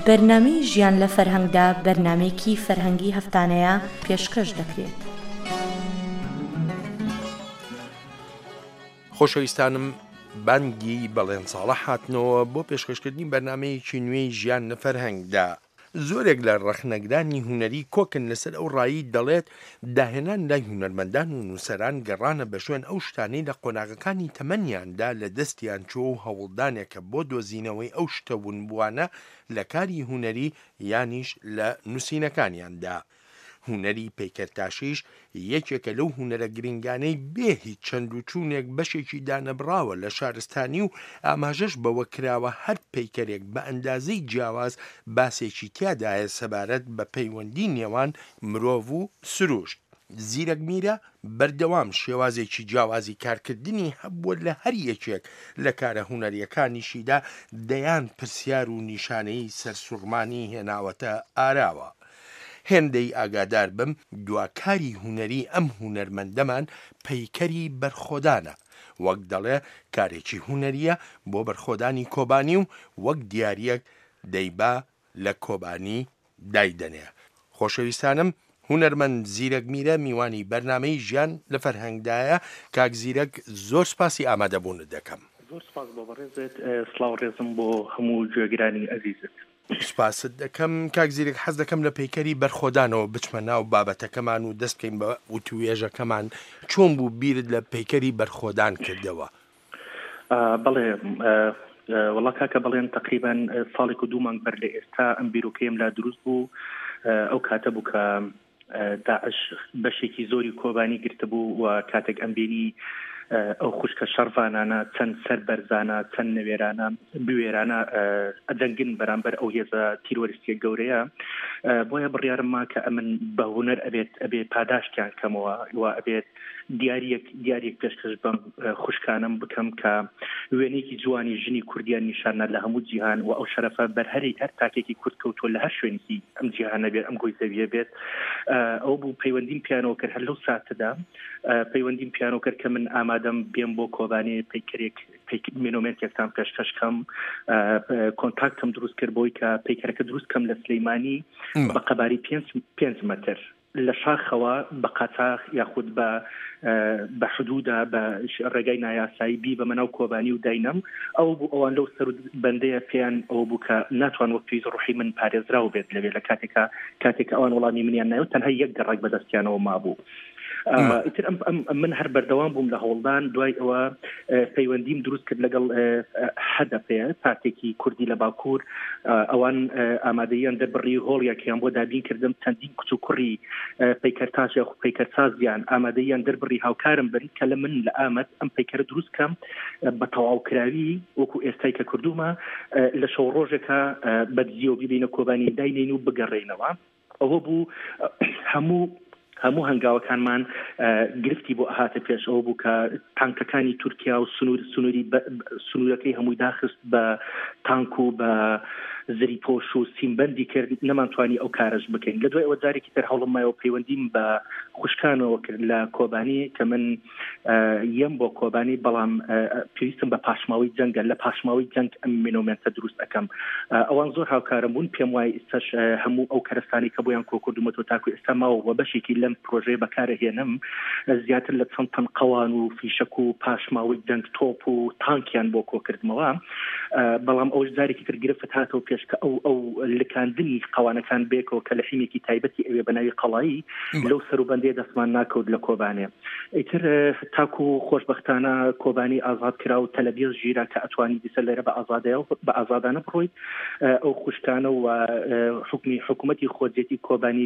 بەرنامەی ژیان لە فەرهەنگدا بەرنامەیەکی فەرهەنگی هەفتانەیە پێشکەش دەکرێت. خۆشەویستانم، بانگی بەڵێن ساڵە هاتنەوە بۆ پێشکەشکردنی بەرنامەیەکی نوێی ژیان لە فەرهەنگدا. زۆرێک لە ڕەخنەگرانی هونەری کۆکن لەسەر ئەو ڕایی دەڵێت داهێنان لای هونەرمەندان و نووسەران گەڕانە بە شوێن ئەو شتانەی لە قۆناغەکانی تەمەنیاندا لە دەستیان چوە و هەوڵدانێکە بۆ دۆزینەوەی ئەو شتەون بووانە لە کاری هونەری یانیش لە نووسینەکانیاندا. هونەری پەیکەرتاشیش یەکێکە لەو هونەرە گرنگانەی بێ هیچ چەند و چوونێک بەشێکی دانەبراوە لە شارستانی و ئاماژەش بەوە کراوە هەر پەیکەرێک بە ئەندازەی جیاواز باسێکی تیادایە سەبارەت بە پەیوەندی نێوان مرۆڤ و سروشت. زیرەک میرە بەردەوام شێوازێکی جیاوازی کارکردنی هەبووە لە هەر یەکێک لە کارە هونەریەکانیشیدا دەیان پرسیار و نیشانەی سەرسوڕمانی هێناوەتە ئاراوە. هێندەی ئاگادار بم دواکاری هونەری ئەم هونەرمەندەمان پەیکەری بەرخۆدانە، وەک دەڵێ کارێکی هونەریە بۆ بەرخۆدانی کۆبانی و وەک دیارەک دەیبا لە کۆبانی دایدەنێ. خۆشەویستانم، هونەرمەند زیرەک میرە میوانی بەرنامەی ژیان لە فەرهەنگدایە. کاک زیرەک، زۆر سپاسی ئامادەبوونت دەکەم. زۆر سپاس بۆ بەڕێزت، سڵاو ڕێزم بۆ هەموو گوێگرانی ئەزیزت. سپاست دەکەم. کاک زیرەک، حەز دەکەم لە پەیکەری بەرخۆدانەوە بچمە ناو بابەتەکەمان و دەست بکەین بە وتوێژەکەمان. چۆن بوو بیرت لە پەیکەری بەرخۆدان کردەوە؟ بەڵێ وەڵا کاکە بەڵێن تقریبان ساڵێک و 2 مانگ بەر لە ئێستا ئەم بیرۆکەیم لا دروست بوو. ئەو کاتە بوو کە داعش بەشێکی زۆری کۆبانی گرتبوو و کاتێک ئەم بینی ئەو خوشکە شەڕڤانانە چەند سەر بەرزانە چەند نەوێرانە بوێرانە ئەدەنگن بەرامبەر ئەو هێزە تیرۆریستیە گەورەیە، بۆیە بڕیارمما کە ئەمن بە هونەر ئەبێ پاداشتیان کەمەوە و ئەبێت دیارێک پێشکەش بەم خوشکانم بکەم کە وێنێکی جوانی ژنی کوردیان نیشانە لە هەموو جیهان و ئەو شەرەفە بەرهەرێک هەر تاکێکی کورد کەوتۆ لە هەر شوێنی ئەم جیهانە بێت، ئەم گۆی زەویە بێت. ئەو بوو پەیوەندیم پیانەوە کرد هەر لەو ساتەدا پەیوەندیم پیانۆ کرد کە من ئامادەم بێم بۆ کۆبانێ پەیکەرێک مێنۆمێنتێکتان پێشکەشکەم. کۆنتاکتم دروست کرد بۆی کە پەیکەرەکە دروستکەم لە سلەیمانی بە قەباری 5 مەتر لە شاخەوە بە قاچاق یاخود بە حدودا بە ڕێگای نایاسایی بی بە مەناو کۆبانی و داینەم. ئەو بوو ئەوان لەو سەر بەندەیە پێیان ئەو بوو کە ناتوان وەک پێویست ڕوحی من پارێزراو بێت لەوێ لە کاتێک ئەوان وەڵامی منیان نایەوە تەنها یەک گەڕێک بەدەستیانەوە مابوو. ئیتر من هەر بەردەوام بووم لە هەوڵدان. دوای ئەوە پەیوەندیم دروست کرد لەگەڵ هەدەفەیە پارتێکی کوردی لە باکوور. ئەوان ئامادەیان دەربڕی هۆڵیەکیان بۆ دابین کردم چەندین کچ و کوڕی پەیکەرتاش یا پەیکەرسازیان ئامادەیان دەربڕی هاوکارم بن کە لە من لە ئامەد ئەم پەیکەرە دروستکەم بە تەواوکراوی وەکو ئێستای کە کردومە لە شەو ڕۆژێکە بەدزیە و ببینە کۆبانی داینین و بگەڕێنەوە. ئەوە بوو هەموو هەنگاوەکانمان گرفتی بۆ ئاهاتە پێش. ئەوە بوو کە تانکەکانی تورکیا و سنوورەکەی هەمووی داخست بە تانک و بە زری پۆش و سیمبەندی کرد، نەمانتوانی ئەو کارش بکەین. لە دوای ئەوە جارێکی تر هەوڵم مایەوە پەیوەندیم بە خوشکانەوە کرد لە کۆبانی کە من یەم بۆ کۆبانی، بەڵام پێویستم بە پاشماوەی جەنگە. لە پاشماوەی جەنگ ئەم مێنۆمێنتە دروست ئەەکەم. ئەوان زۆر هاوکارم بوون. پێم وایە ئێستاش هەموو ئەو کەرەستانی کە بۆیان کۆکردومەوە تاکو ئێستا ماوە بەشێکی لەم پرۆژەیە بەکارەهێنم. زیاتر لە چەند تەن قەوان و فیشەک و پاشماوەی جەنگ تۆپ و تانکیان بۆ کۆکردمەوە. بەڵام ئەوش جارێکی تر گرفت هاتەوە پێش کە ئەو لکاندنی قەوانەکان بێکەوە کە لە حیمێکی تایبەتی ئەوێ بەناوی قەڵایی لەو سەروبەندێ دەستمان ناکەوت لە کۆبانێ. ئیتر تاکو خۆشبەختانە کۆبانی ئازاد کرا و تەلەبیز ژیرا کە ئەتوانی دیسە لێرە بە ئازادانە بڕۆیت. ئەو خوشکانە و حکوومەتی خۆجێتی کۆبانی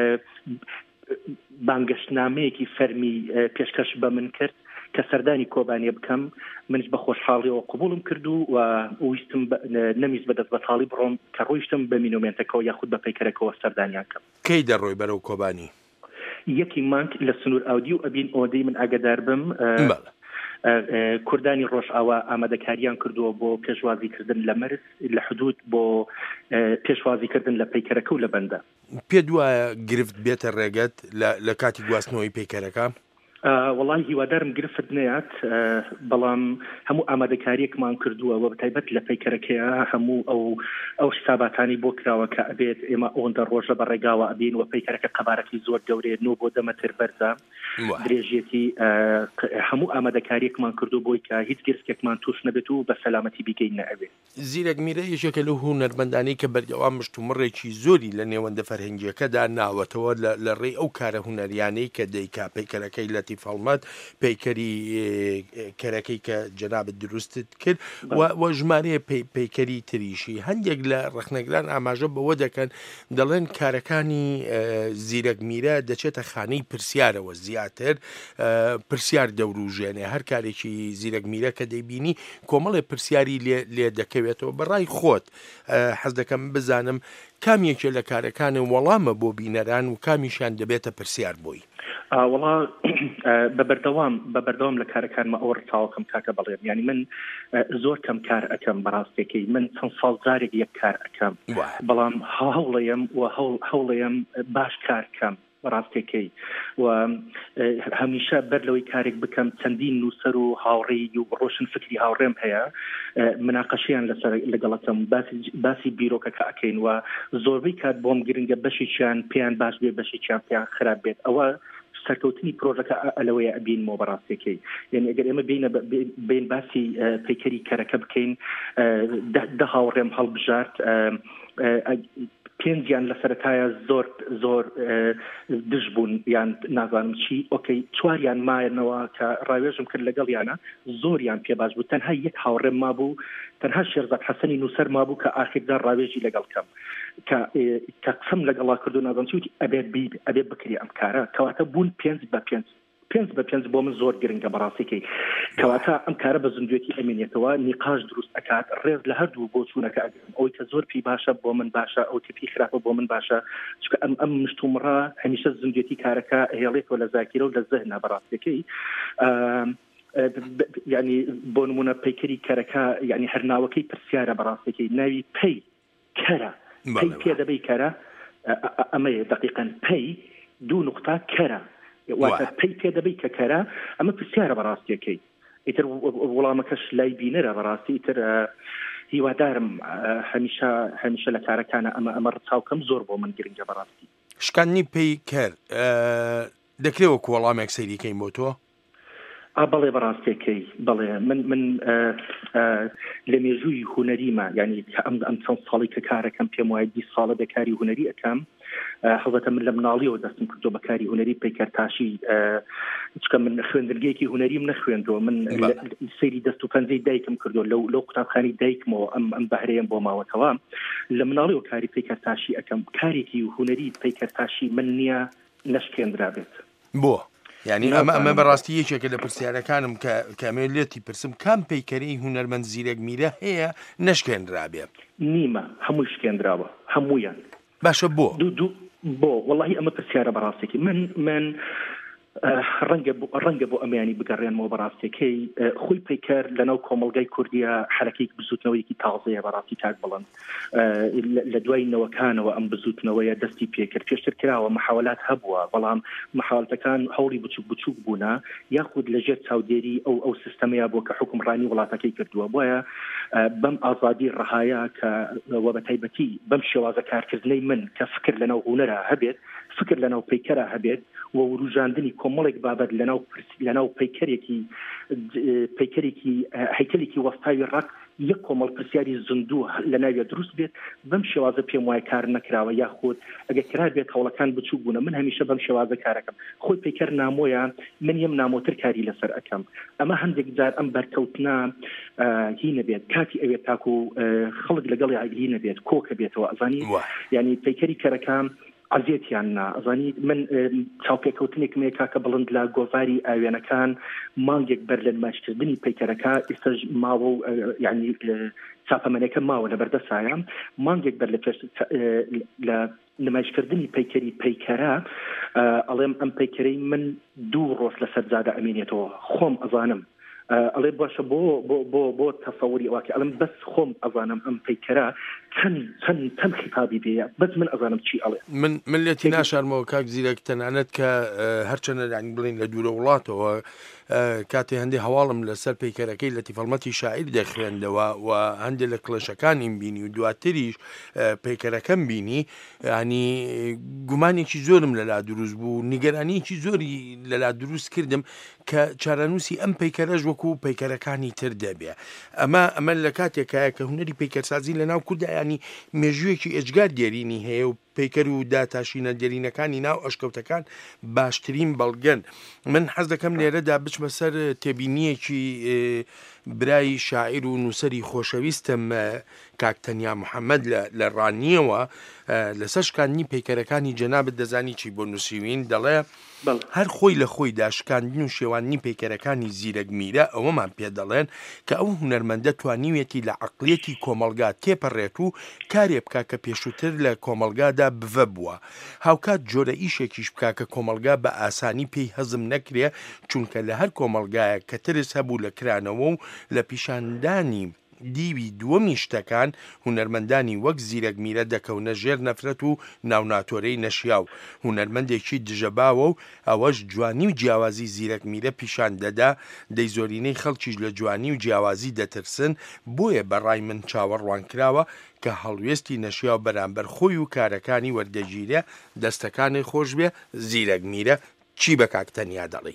بانگەشتنامەیەکی فەرمی پێشکەش بە من کرد کە سەردانی کۆبانێ بکەم. منش بە خۆشحاڵیەوە قبوڵم کردو و ویستم نەمیز بەدەست بەتاڵی بڕۆم کە ڕۆیشتم بە مینۆمێنتەکەەوە یاخود بە پەیکەرەکەەوە سەردانیان کەم. کەی دەڕۆی بەرەو کۆبانی؟ یەکی مانگ لە سنوور ئاودی و ئەبین ئۆدەی من ئاگدار بم. کوردانی ڕۆژئاوا ئامادەکاریان کردووە بۆ پێشوازیکردن لە مەرز لە حدود بۆ پێشوازیکردن لە پەیکەرەکە و لە بەندە. پێ دوایە گرفت بێتە ڕێگەت لە کاتی گواستنەوەی پەیکەرەکە؟ وڵی هیوادارم گرفت نێت بەڵام هەموو ئامادەکاریەکمان کردووە و بەتایبەت لە پەیکەرەکەیە هەموو ئەو حساباتانی بۆ کراوە کە ئەبێت ئێمە ئەوەندە ڕۆژە بەڕێگاوە ئەبین و پەیکەرەکە قەبارەتی زۆر گەورەیە 9 بۆ 10 مەتر بەرزە درێژێتی هەموو ئامادەکاریەکمان کردو بۆی کە هیچ گرسکێکمان توش نەبێت و بە سەلامەتی بیگەینە ئەوێ. زیرەک میرە یەکێکە لەو هونەرمەندانەی کە بەردەوام مشتومڕێکی زۆری لە نێوەندە فەرهەنگیەکەدا ناوەتەوە لە ڕێی ئەو کارە هونەریانەی کە دەیکا پەیکەرەکەی لە تیفەڵمەت پەیکەری کەرەکەی کە جەنابەت دروستت کرد و ژمارەیە پەیکەری تریشی هەندێک لە ڕەخنەگران ئاماژە بەوە دەکەن دەڵێن کارەکانی زیرەک میرە دەچێتە خانەی پرسیارەوە زیاتر پرسیار دەوروژێنێ هەر کارێکی زیرەک میرە کە دەیبینی کۆمەڵێ پرسیاری لێ دەکەوێتەوە بەڕای خۆت حەز دەکەم بزانم کامیەکێ لە کارەکانی وەڵامە بۆ بینەران و کامیشیان دەبێتە پرسیار بۆی. وڵا بەبەردەوام لە کارەکانمە ئەوە ڕتاوەکەم کاکە بەڵێم ینی من زۆر کەم کار ئەەکەم بەڕاستێکی من چەند ساڵ جارێک یەک کار ئەەکەم بەڵام هەوڵەیەم و هەوڵەیەم باش کارکەم بەڕاستێکی و هەمیشە بەر لەوەی کارێک بکەم چەندین نووسەر و هاوڕێی و ڕۆشن فکری هاوڕێم هەیە مناقەشیان لەگەڵەکەم باسی بیرۆکەکە ئەکەین و زۆربەی کات بۆم گرنگە بەشێکیان پێیان باش بێ بەشێکیان پێیان خراپ بێت ئەوە سەرکەوتنی پرۆژەکە ئەلەوەیە ئەبینمەوە بەڕاستێکی یعنی ئەگەر ئێمە بین باسی پەیکەری کەرەکە بکەین دە هاوڕێم هەڵبژارد پێنجیان لە سەرەتایە زۆر دژ بوون یان نازانم چی ئۆکەی چواریان مایەنەوە کە ڕاوێژم کرد لەگەڵیانە زۆریان پێ باش بوو تەنها یەک هاوڕێم مابوو تەنها شێرزاد حەسەنی نووسەر مابوو کە ئاخردا ڕاوێژی لەگەڵ کەم کە قسم لەگەڵا کردو نازانم چی وتی ئەبێت بکری ئەم کارە کەواتە بوون 5/5 بۆ من زۆر گرنگە بەڕاستیکەی کەواتە ئەم کارە بە زندوێتی ئەمێنێتەوە نیقاش دروست ئەکات ڕێز لە هەردوو بۆ چوونەکە ئەگرم ئەوەی کە زۆر پێی باشە بۆ من باشە ئەو تپی خراپە بۆ من باشە چکە ئەم مشتومڕە هەمیشە زندوێتی کارەکە هێڵێتەوە لە زاکیرە و لە زەهنە بەڕاستیکەی یعنی بۆ نمونە پەیکەری کەرەکە یعنی هەرناوەکەی پرسیارە بەڕاستیکەی ناوی پەی کەرە پەی پێ دەبەی کەرە ئەمەیە دقیقەن پەی 2 نقطە کەرە واتە پێی پێ دەبەی کە کەرە ئەمە پرسیارە بەڕاستیەکەی ئیتر وەڵامەکەش لای بینەرە بەڕاستی ئیتر هیوادارم هەمیشە لە کارەکانە ئەمە ڕچاوکەم زۆر بۆ من گرنگە بەڕاستی شکاندنی پێی کەر دەکرێوە وەڵامێک سەیریکەین بۆ تۆ بەڵێ بەڕاستیەکەی بەڵێ من لە مێژووی هوەریمە ینی ئەم چەند ساڵی کە کارەکەم پێم وایە 20 ساڵە بەکاری هوەری ئەەکەم حەزەتە من لە مناڵیەوە دەستم کردو بەکاری هوەری پەیکەرتاشی چکە من خوێندرگەیەکی هوەریم نەخوێندەوە من سەیری دەست و پەنجەی دایکم کردو لەو قوتابخانەی دایکمەوە ئەم بەهرەیەم بۆ ماوەتەوە لە مناڵیەوە کاری پەیکەرتاشی ئەەکەم کارێکی هوەری پەیکەرتاشی من نییە نەشکێنرا بێت بۆ یعنی ئەمە بەڕاستی یەکێکە لە پرسیارەکانم کە کامێ لێتی پرسم کام پەیکەرەی هونەرمەند زیرەک میرە هەیە نەشکێنرابێ نیمە هەموو شکێنراوە هەموویان باشە بۆ بۆ وەڵاهی ئەمە پرسیارە بەڕاستێکی من ڕەنگە بۆ ئەمەیانی بگەڕێنەوە بەڕاستیەکەی خۆی پەیکەر لەناو کۆمەڵگای کوردیە حرەکەی بزوتنەوەیەکی تازەیە بەڕاستی کاک بڵند لە دوای نەوەکانەوە ئەم بزوتنەوەیە دەستی پێکرد پێشتر کراوە محاولات هەبووە بەڵام محاولەتەکان هەوڵی بچوک بوونە یاخود لەژێر چاودێری ئەو سیستەمەیە بۆ کە حکومڕانی وڵاتەکەی کردووە بۆیە بەم ئازادی ڕەهایە کە وە بەتایبەتی بەم شێوازە کارکردنەی من کە فکر لەناو هونەرە هەبێت فکر لەناو پەیکەرە هەبێت و وروژاندنی کۆمەڵێک بابەت لەناو پەیکەرێکی هەیکەلێکی وەستاوی ڕاک یەک کۆمەڵ پرسیاری زندوو لە ناویە دروست بێت بەم شێوازە پێم وایە کار نەکراوە یاخود ئەگەر کرا بێت هەوڵەکان بچوو بوونە من هەمیشە بەم شێوازە کارەکەم خۆی پەیکەر نامۆیە من یەم نامۆتر کاری لەسەر ئەەکەم ئەمە هەندێک جار ئەم بەرکەوتنە هی نەبێت کاتی ئەوێت تاکو خەڵک لەگەڵی هی نەبێت کۆکە بێتەوە ئەزانی ینی پەیکەری کەرەکەم ئازیەتیان نا ئەزانی من چاوپێکەوتنێکم کاکە بڵند لە گۆڤاری ئاوێنەکان مانگێک بەر لە نمایشکردنی پەیکەرەکە ئێستاش ماوە و یعنی چاپەمەنەکە ماوە لە بەردەسایە مانگێک بەر لە نمایشکردنی پەیکەری پەیکەرە ئەڵێم ئەم پەیکەرەی من 2 ڕۆژ لەسەر جادە ئەمێنێتەوە خۆم ئەزانم ئەڵێ باشە بۆ تەسەوری ئەوواکە ئەڵم بەس خۆم ئەزانم ئەم پەیکەرە چەند خیتابی بێە بەس من ئەزانم چی ئەڵێ من لێتی ناشارمەوە کاک زیرەک تەنانەت کە هەرچەنە دانی بڵین لە دوورە وڵاتەوە کاتێ هەندێک هەواڵم لەسەر پەیکەرەکەی لە تیفەڵمەتی شاعیر دەخوێندەوە و هەندێک لە کڵەشەکانیم بینی و دواتریش پەیکەرەکەم بینی ینی گومانێکی زۆرم لەلا دروست بوو نیگەرانیکی زۆری لەلا دروست کردم کە چارەنووسی ئەم پەیکەرەش وەکو پەیکەرەکانی تر دەبێ ئەمە لە کاتێکایە کە هوەری پەیکەرسازی لە ناو کوردایانی مێژوویەکی ئەجگار دیێرینی هەیە و پەیکەر و داتاشینە دیێرینەکانی ناو ئەشکەوتەکان باشترین بەڵگەن من حەز دەکەم لێرەدا بچمە سەر تێبینیەکی برای شاعیر و نووسەری خۆشەویستم کاکتەنیا محەممەد لە ڕانیەوە لەسەر شکاندنی پەیکەرەکانی جەنابەت دەزانی چی بۆ نووسیوین دەڵێ هەر خۆی لە خۆیدا شکاندن و شێوانی پەیکەرەکانی زیرەک میرە ئەوەمان پێ دەڵێن کە ئەو هونەرمەندە توانیوێتی لە عەقڵیەتی کۆمەلگا تێپەڕێت و کارێ بکا کە پێشووتر لە کۆمەلگادا بڤە بووە هاوکات جۆرە ئیشێکیش بکا کە کۆمەلگا بە ئاسانی پێی هەزم نەکرێ چونکە لە هەر کۆمەلگایە کە ترس هەبوو لە کرانەوە و لە پیشاندانی دیوی دووەمی شتەکان هونەرمەندانی وەک زیرەک میرە دەکەونە ژێر نەفرەت و ناوناتۆرەی نەشیاو هونەرمەندێکی دژەباوە و ئەوەش جوانی و جیاوازی زیرەک میرە پیشان دەدا دەی زۆرینەی خەڵکیش لە جوانی و جیاوازی دەترسن بۆیە بەڕای من چاوەڕوان کراوە کە هەڵوێستی نەشیاو بەرامبەر خۆی و کارەکانی وەردەگیرە دەستەکانی خۆش بێ زیرەک میرە چی بە کاکتەنیا دەڵێ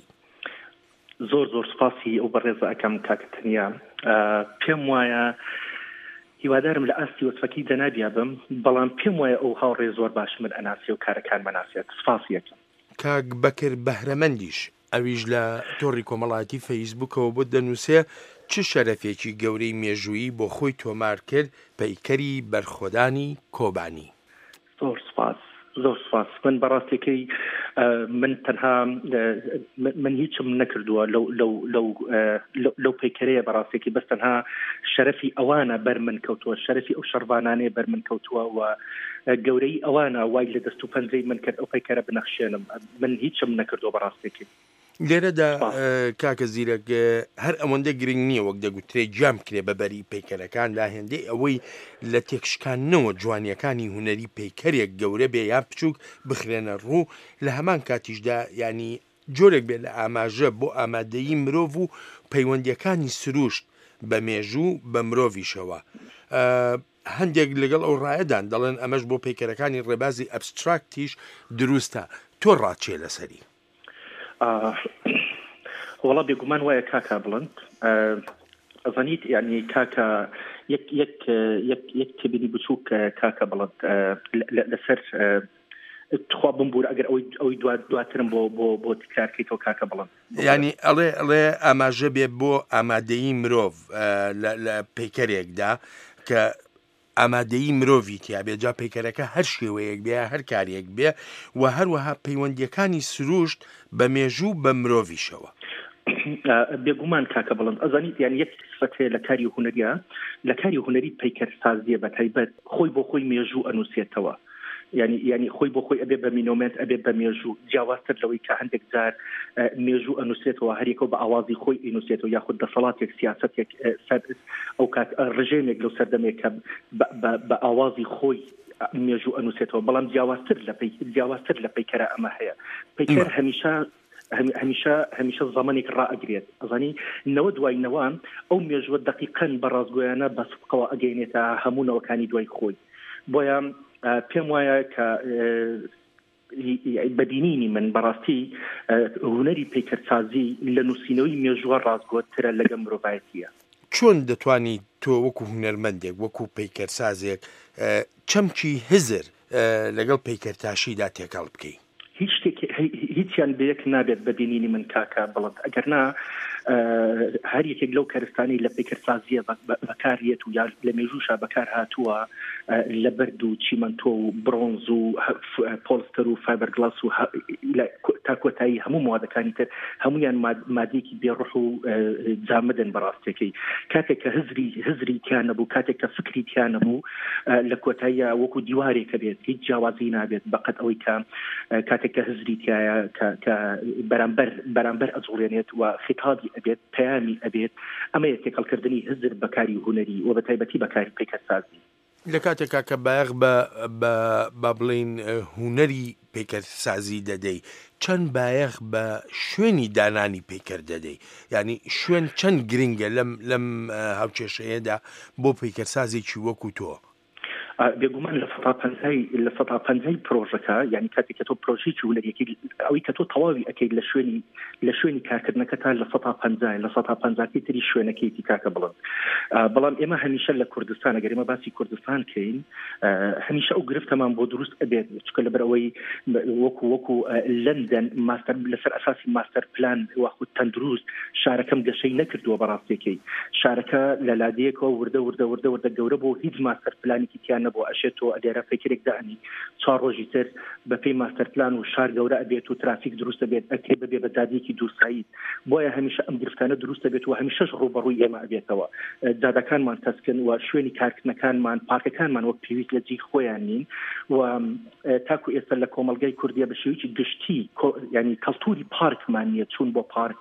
زۆر سپاسی ئەو بەڕێزە ئەەکەم کاکتەنیا پێم وایە هیوادارم لە ئاستی وەسفەکەی دەنابیا بم بەڵام پێم وایە ئەو هاوڕێ زۆر باش من ئەناسی و کارەکان بەناسیێت سپاسی یەکەم کاک بەکر بەهرەمەندیش ئەویش لە تۆڕی کۆمەڵایەتی فەیسبوکەوە بۆ دەنووسێ چ شەرەفێکی گەورەی مێژوویی بۆ خۆی تۆمار کرد پەیکەری بەرخۆدانی کۆبانی زۆر سپاس من بەڕاستیەکەی من تەنها من هیچم نەکردووە لەو پەیکەرەیە بەڕاستێکی بەس تەنها شەرەفی ئەوانە بەر من کەوتووە شەرەفی ئەو شەڕبانانەیە بەر من کەوتووە و گەورەی ئەوانە وای لە دەست و پەنجەی من کرد ئەو پەیکەرە بنەخشێنم من هیچم نەکردووە بەڕاستێکی لێرەدا کاکە زیرەک هەر ئەوەندە گرنگ نییە وەک دەگوترێ جام کرێ بەبەری پەیکەرەکان لا هێندەی ئەوەی لە تێکشکانەوە جوانیەکانی هوەری پەیکەرێک گەورە بێ یان بچووک بخرێنە ڕوو لە هەمان کاتیشدا ینی جۆرێک بێت لە ئاماژە بۆ ئامادەیی مرۆڤ و پەیوەندیەکانی سروشت بە مێژوو بە مرۆڤیشەوە هەندێک لەگەڵ ئەو ڕایەدان دەڵێن ئەمەش بۆ پەیکەرەکانی ڕێبازی ئەبستراکتیش دروستە تۆ ڕاچێ لەسەری وڵا بێگومان وایە کاکا بڵند ئەزانیت یعنی کاکە یەک تێبینی بچووک کاکە بڵند لەسەر تخوا بمبور ئەگەر ئەوەی دواترم بۆ تکرارکەیتەوە کاکە بڵند ینی ئەڵێ ئاماژە بێ بۆ ئامادەیی مرۆڤ لە پەیکەرێکدا کە ئامادەیی مرۆڤی تیا بێ جا پەیکەرەکە هەر شێوەیەک بێ هەر کارێک بێ و هەروەها پەیوەندیەکانی سروشت بە مێژوو بە مرۆڤیشەوە بێگومان کاکە بڵند ئەزانیت یان یەک صفەت لە کاری هوەریە لە کاری هوەری پەیکەرسازیە بە تایبەت خۆی بۆ خۆی مێژوو ئەنووسێتەوە یعنی خۆی بۆ خۆی ئەبێ بە مینۆمنت ئەبێ بە مێژوو جیاوازتر لەوەی کە هەندێک جار مێژوو ئەنووسێتەوە هەرێکەوە بە ئاوازی خۆی ئینووسێتەوە یاخود دەسەڵاتێک سیاسەتێک ئەو کات ڕژێمێک لەو سەردەمێک کە بە ئاوازی خۆی مێژوو ئەنووسێتەوە بەڵام جیاوازتر لە پەیکەرە ئەمە هەیە پەیکەر هەمیشە زەمانێک ڕائەگرێت ئەزانی نەوە دوای نەوە ئەو مێژووە دقیقەن بە ڕاستگۆیانە بە سوبقەوە ئەگەینێتە هەموونەوەکانی دوای خۆی بۆیە پێم وایە کە بەبینینی من بەڕاستی هوەری پەیکەرسازی لە نووسینەوەی مێژووە ڕاستگۆترە لەگەڵ مرۆڤایەتیە چۆن دەتوانی تۆ وەکو هونەرمەندێک وەکو پەیکەرسازێک چەمکی هزر لەگەڵ پەیکەرتاشیدا تێکەڵ بکەی هیچیان بەیەک نابێت بەبینینی من کاکە بڵند ئەگەرنا هەر یەکێک لەو کارستانی لە پەیکەرسازیە بەکارێت و یا لە مێژووشا بەکار هاتووە لە بەرد و چیمەنتۆ و برۆنز و پۆلستەر و فایبەرگلاس و تا کۆتایی هەموو موادەکانی تر هەمویان مادێکی بێڕوح و جامدن بەڕاستێکەی کاتێک کە هزری تیان نەبوو کاتێک کە فکری تیان نەبوو لە کۆتاییە وەکو دیوارێکە بێت هیچ جیاوازی نابێت بەقەت ئەوەی کە کاتێک کە هزری تایە کە بەرامبەر ئەزوڵێنێت و خیتابی ئەبێت پەیامی ئەبێت ئەمە تێکەڵکردنی هزر بەکاری هوەری و بە تایبەتی بەکاری پیکەرسازی لە کاتێکا کە بایەق بە بڵین هوەری پیکەرسازی دەدەی چەند بایەخ بە شوێنی دانانی پیکەر دەدەی یعنی شوێن چەند گرنگە لەم هاوچێشەیەدا بۆ پیکەرسازێکی وەکو تۆ بێگومان لە 150 پرۆژەکە یعنی کاتێک کە تۆ پرۆژێکی هوەریەکی ئەوەی کە تۆ تەواوی ئەەکەیت لە شوێنی کارکردنەکە تا لە 150 تری شوێنەکەیتی کاکە بڵند بەڵام ئێمە هەمیشە لە کوردستان ئەگەر ئێمە باسی کوردستان کەین هەمیشە ئەو گرفتەمان بۆ دروست ئەبێت چکە لەبەرەوەی وەکو لەندەن ماستەر لەسەر ئەساسی ماستەر پلان واخود تەندروست شارەکەم گەشەی نەکردووە بەڕاستیەکەی شارەکە لە لادەیەکەوە وردە گەورە بۆ هیچ ماستەر پلانێکی تیان نەبوو ئەشێتەوە ئەدێرە فکرێک دانی 4 ڕۆژی تر بەپێی ماستەر پلان و شار گەورە ئەبێت و ترافیک دروستە بێت ئەکێ بەبێ بە دادێکی دوورسایی بۆیە هەمیشە ئەم گرفتانە دروستە بێت و هەمیشەش ڕوبەڕووی ئێمە ئەبێتەوە جادەکانمان تەسکن و شوێنی کارکردنەکانمان پارکەکانمان وەک پێویست لە جێی خۆیان نین و تاکو ئێستا لە کۆمەلگای کوردیە بە شێوەیەکی گشتی ینی کەڵتوری پارکمان نیە چوون بۆ پارک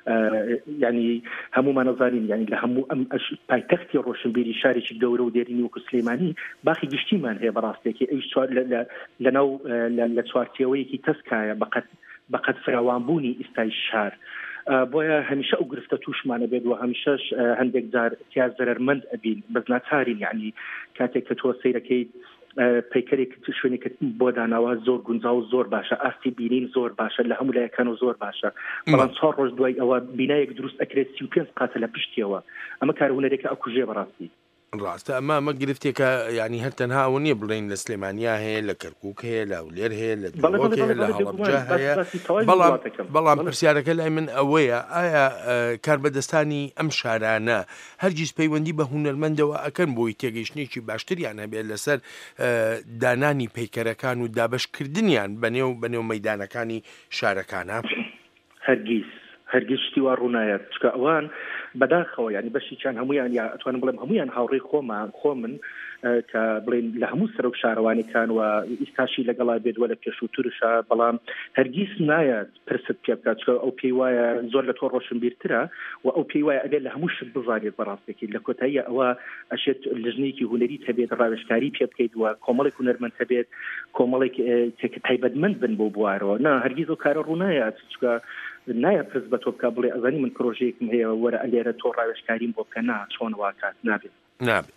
ینی هەمومان نەزانین ینی لە هەموو ئەم پایتەختی ڕۆشنبیری شارێکی گەورە و دێرینی وەکو سلێمانی باخی گشتیمان هەیە بەڕاستێکی ئەوش لەناو لە چوارچێوەیەکی تەسکایە بەقەت فراوانبوونی ئیستای شار بۆیە هەمیشە ئەو گرفتە تووشمانە بێت و هەمیشەش هەندێک جار تیا زەرمەند ئەبین بەزناچارین یعنی کاتێک کە تۆ سەیرەکەیت پیکەرێک شوێنێکە بۆ داناوە زۆر گونجاو و زۆر باشە ئاستی بینین زۆر باشە لە هەموو لایەکان و زۆر باشە بەڵام 4 ڕۆژ دوای ئەوە بینایەک دروست ئەکرێت 35 قاتە لە پشتیەوە ئەمە کار هوەرێکە ئەکوژێ بەڕاستی ڕاستە ئەمە گرفتێکە ینی هەر تەنها ئەوە نییە بڵێن لە سلێمانیا هەیە لە کەرکووک هەیە لە ئەولێر هەیە لە دڵۆک هەیە لە هەڵەبجە هەیە بەڵام پرسیارەکە لای من ئەوەیە ئایا کاربەدەستانی ئەم شارانە هەرگیز پەیوەندی بە هونەرمەندەوە ئەکەن بۆی تێگەیشتێکی باشتریان هەبێت لەسەر دانانی پیکەرەکان و دابشکردنیان بەنێو مەیدانەکانی شارەکانە هەرگیز شتی وا ڕوونایەت چکە ئەوان بەداخەوە ینی بەشیان هەمویان یا ئەتوانم بڵێم هەمویان هاوڕێی خۆ من کە بڵێن لە هەموو سەرۆک شارەوانەکان و ئیستاشی لەگەڵا بێت وە لە پێشووترشە بەڵام هەرگیز نایەت پرست پێ بکات چکە ئەو پێی وایە زۆر لە تۆ ڕۆشنبیرترە و ئەو پێی وایە ئەبێت لە هەموو شت بزانێت بەڕاستێکی لە کۆتاییە ئەوە ئەشێت لژنێکی هوەری هەبێت ڕاوێژکاری پێ بکەیت وە کۆمەڵێک هوەرمەند هەبێت کۆمەڵێک تایبەتمەند بن بۆ بوارەوە نا هەرگیز ئەو کارە ڕوونایەت چکە نایە پرس بە تۆ بکە بڵێ ئەزانی من پرۆژەیەکم هەیە وەرە ئەلێرە تۆ ڕاوێژکاریم بۆ بکە چۆن واکات نابێت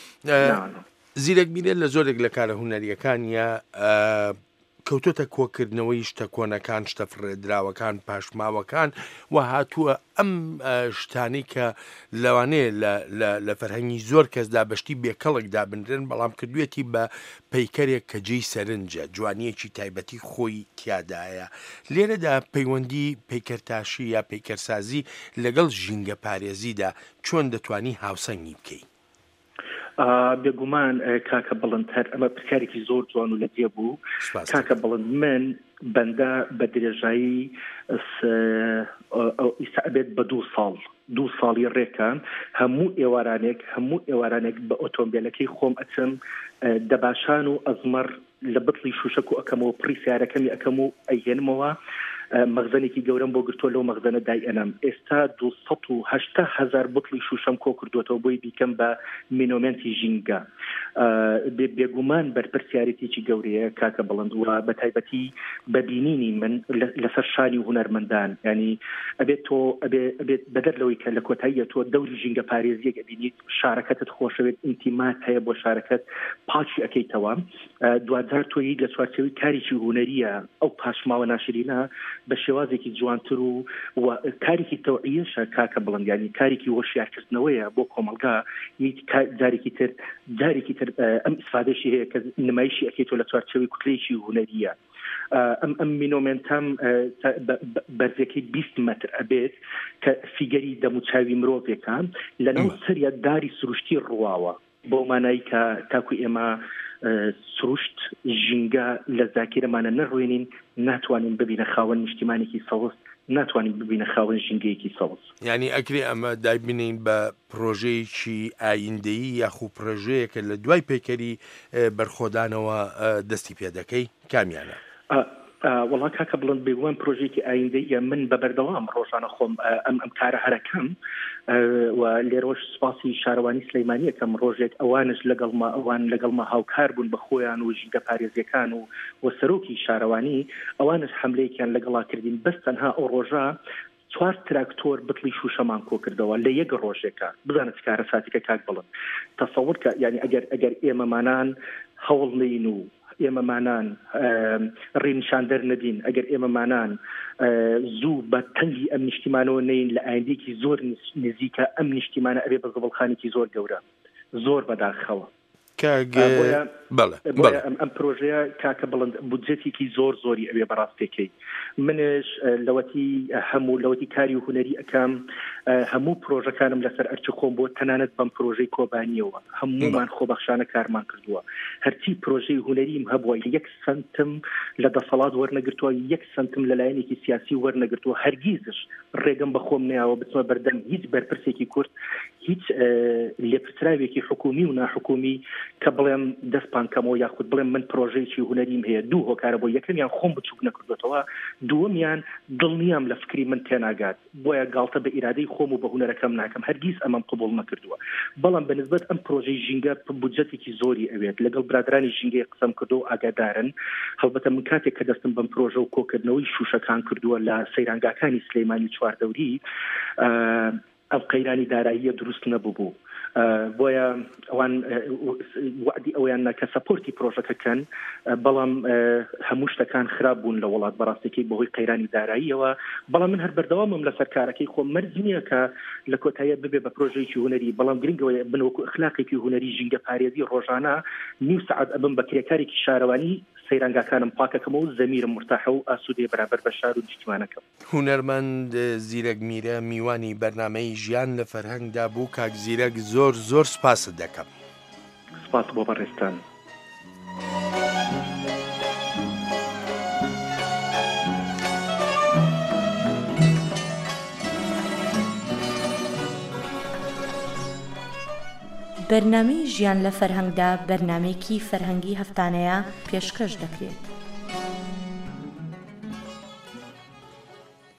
زیرەک بینێت لە زۆرێک لە کارە هوەریەکانیە کەوتۆتە کۆکردنەوەی شتە کۆنەکان شتە فرێدراوەکان پاشماوەکان و هاتووە ئەم شتانی کە لەوانەیە لە فەرهەنگی زۆر کەسدا بەشتی بێکەڵێکدا بنرێن بەڵام کردوێتی بە پەیکەرێک کە جێی سەرنجە جوانیەکی تایبەتی خۆی تیادایە لێرەدا پەیوەندی پەیکەرتاشی یا پەیکەرسازی لەگەڵ ژینگە پارێزیدا چۆن دەتوانی هاوسەنگی بکەیت بێگومان کاکە بڵند هەر ئەمە پرکارێکی زۆر جوان و لەدێ بوو کاکە بڵند من بەندە بە درێژایی ئیسابێت بە 2 ساڵی ڕێکان هەموو ئێوارانێک بە ئۆتۆمبیلەکەی خۆم ئەچم دەباشان و ئەزمەر لە بتڵی شوشک و ئەەکەمەوە پڕی سیارەکەمی ئەەکەم و ئەیهێنمەوە مەغزنێکی گەورم بۆ گرتۆ لەو مەغزنە دای ئەنم ئێستا 280,000 بتڵی شوشەم کۆ کردوێتەوە بۆی بیکەم بە مینۆمنتی ژینگە بێگومان بەرپرسیارەتێکی گەورەیە کاکە بڵند وە بە تایبەتی بەبینینی من لەسەر شانی هوەرمەندان ینی ئەبێت تۆ ئەبێت بەدەر لەوەی کە لە کۆتاییە تۆ دەوری ژینگە پارێزیەک ئەبینیت شارەکەتت خۆشەوێت ئینتیمات هەیە بۆ شارەکەت پاچی ئەەکەیتەوە دوجار تۆی لە چوارچێوەی کاریی هوەریە ئەو پاشماوە ناشرینە بە شێوازێکی جوانتر و کارێکی تەوعیەشە کاکە بڵند ینی کارێکی وەشیارکردنەوەیە بۆ کۆمەلگا جارێکی تر ئەم ئیسفادەشی هەیە کە نمایشی ئەکەیتەوە لە چوارچێوەی کوتلەیەکی هوەریە ئەم مینۆمنتەم بەرزەکەی 20 مەتر ئەبێت کە فیگەری دەموچاوی مرۆڤێکان لەناو سەریە داری سروشتی ڕواوە بۆ مانایی کە تاکو ئێمە سروشت ژینگە لە زاکیرەمانە نەڕوێنین ناتوانین ببینە خاوەن نیشتیمانێکی سەوز ناتوانین ببینە خاوەن ژینگەیەکی سەوز یعنی ئەکرێ ئەمە دایبینین بە پرۆژەیەکی ئایندەیی یاخو پرۆژەیەکە لە دوای پێکەری بەرخۆدانەوە دەستی پێ دەکەی کامیانە وڵا کاکە بڵند بێگومان پرۆژێکی ئایندەیە من بە بەردەوام ڕۆژانە خۆم ئەم کارە هەرەکەم و لێرۆژ سوپاسی شارەوانی سلەیمانیەکەم ڕۆژێک ئەوانش لەگەڵما هاوکار بوون بە خۆیان و ژینگە پارێزیەکان و سەرۆکی شارەوانی ئەوانش حملەیەکیان لەگەڵا کردین بەس تەنها ئەو ڕۆژە 4 تراکتۆر بتڵی شوشەمان کۆ کردەوە لە یەک ڕۆژێکە بزانت کارە ساتیکە کاک بڵن تەسەوور کە یعنی ئەگەر ئێمەمانان هەوڵ نین و ئێمەمانان ڕێنیشاندەر نەدین ئەگەر ئێمەمانان زوو بە تەنگی ئەم نیشتیمانەوە نین لە ئایندێکی زۆر نزیکە ئەم نیشتیمانە ئەبێ بە زەوڵخانێکی زۆر گەورە زۆر بەداخەوە ئەم پرۆژەیە کاکە بڵند بودجێتێکی زۆری ئەوێ بەڕاستێکەی منش لەوەتی کاری و هونەری ئەەکەم هەموو پرۆژەکانم لەسەر ئەرچ خۆم بۆ تەنانەت بەم پرۆژەی کۆبانیەوە هەموومان خۆبەخشانە کارمان کردووە هەرچی پرۆژەی هونەریم هەبووە 1 سنتم لە دەسەڵات وەرنەگرتووە 1 سنتم لەلایەنێکی سیاسی وەرنەگرتووە هەرگیزش ڕێگەم بە خۆم نەیاوە بچمە بەردەم هیچ بەرپرسێکی کورد هیچ لێپرسراوێکی حکومی و ناحکومی کە بڵێم دەستپان کەمەوە یاخود بڵێم من پرۆژەیەکی هونەریم هەیە 2 هۆکارە بۆ یەکەمیان خۆم بچووک نەکردوێتەوە دووەمیان دڵنیام لە فکری من تێناگات بۆیە گاڵتە بە ئیرادەی خۆم و بە هونەرەکەم ناکەم هەرگیز ئەمەم قبول نەکردووە بەڵام بەنسبەت ئەم پرۆژەی ژینگە بودجەتێکی زۆری ئەوێت لەگەڵ برادرانی ژینگەی قسەم کردو و ئاگادارن هەڵبەتە من کاتێک کە دەستم بەم پرۆژە و کۆکردنەوەی شوشەکان کردووە لە سەیرانگاکانی سلەیمانی چواردەوری ئەو قەیرانی داراییە دروست نەبوو بۆیە ئەوان وعدی ئەویان ناکە سەپۆرتی پرۆژەکەکەن بەڵام هەموو شتەکان خراپ بوون لە وڵات بەڕاستێکی بەهۆی قەیرانی داراییەوە بەڵام من هەر بەردەوامم لەسەر کارەکەی خۆم مەرج نییە کە لە کۆتاییە ببێ بە پرۆژەیەکی هونەری بەڵام گرنگەوەی بنوەکو ئەخلاقێکی هونەری ژینگە پارێزی ڕۆژانە نیو سەعات ئەبم بە کرێکارێکی شارەوانی سەیرانگاکانم پاکەکەمە و زەمیرم مرتاحە و ئاسوودەیە بەرامبەر بە شار و نیشتیمانەکەم هونەرمەند زیرەک میرە میوانی بەرنامەی ژیان لە فەرهەنگدا بوو کاک زیرەک زۆر سپاست دەکەم سپاس بۆ بەڕێستان بەرنامەی ژیان لە فەرهەنگدا بەرنامەیەکی فەرهەنگی هەفتانەیە پێشکەش دەکرێت.